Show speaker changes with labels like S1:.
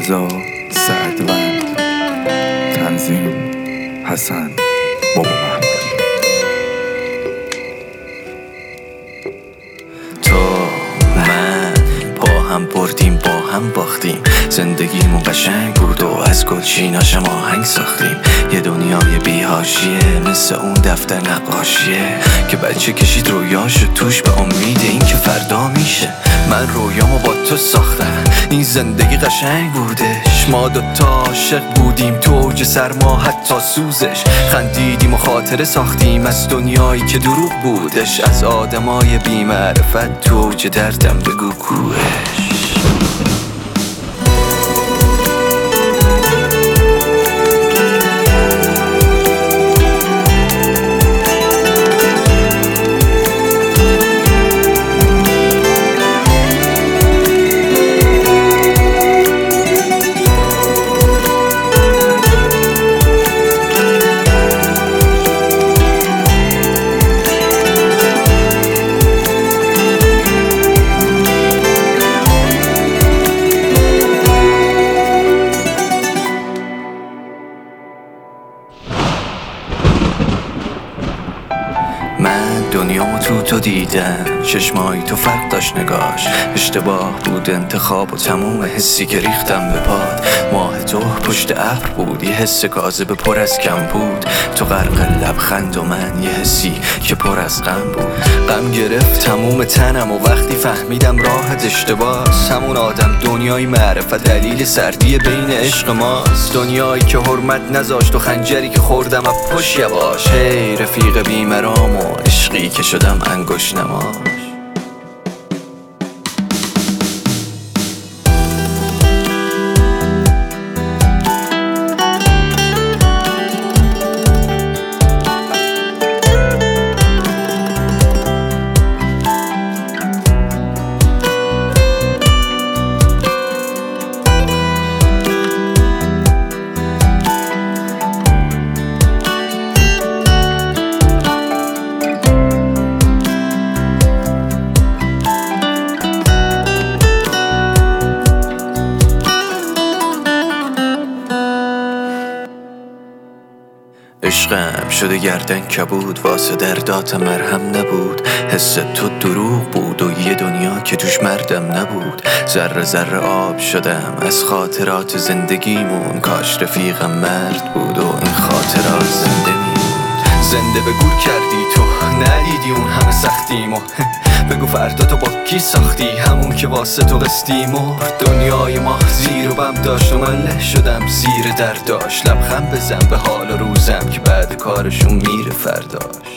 S1: رضا سعدوند، تنظیم حسن بابا محمودی.
S2: تو من پا هم بردیم با هم باختیم، زندگیمون قشنگ بود و از گلچیناش ما آهنگ ساختیم. یه دنیای بی‌حاشیه مثل اون دفتر نقاشیه که بچه کشید رویاشو توش به امید این که فردا میشه. من رویامو با تو ساختم، این زندگی قشنگ بودش. ما دوتا عاشق بودیم تو اوج سرما حتی سوزش، خندیدیم و خاطره ساختیم از دنیایی که دروغ بودش. از آدمای بی‌معرفت تو اوج دردم بگو کوهش. من دنیامو تو دیدم، چشمایی تو فرق داشت نگاش. اشتباه بود انتخاب و تموم حسی که ریختم به پاد. ماه تو پشت ابر بود، یه حس کاذب پر از کم بود. تو غرق لبخند و من یه حسی که پر از غم بود. غم گرفت تموم تنم و وقتی فهمیدم راحت اشتباس. همون آدم دنیای معرفت دلیل سردی بین عشق ماست. دنیایی که حرمت نذاشت و خنجری که خوردم از پشت یواش. هی رفیق بیمرام و عشقی که شدم انگشت نماش. عشقم شده گردن کبود، واسه دردات مرهم نبود. حس تو دروغ بود و یه دنیا که توش مردم نبود. ذره ذره آب شدم از خاطرات زندگیمون، کاش رفیقم مرد بود و این خاطرات زنده میموند. زنده به گور کردی تو، ندیدی اون همه سختیمو. بگو فردا تو با کی ساختی، همون که واسه تو قسطی مرد. دنیای ما زیر و بم داشت و من له شدم زیر درداش. لبخند بزن به حال و روزم که بعد کارشون میره فرداش.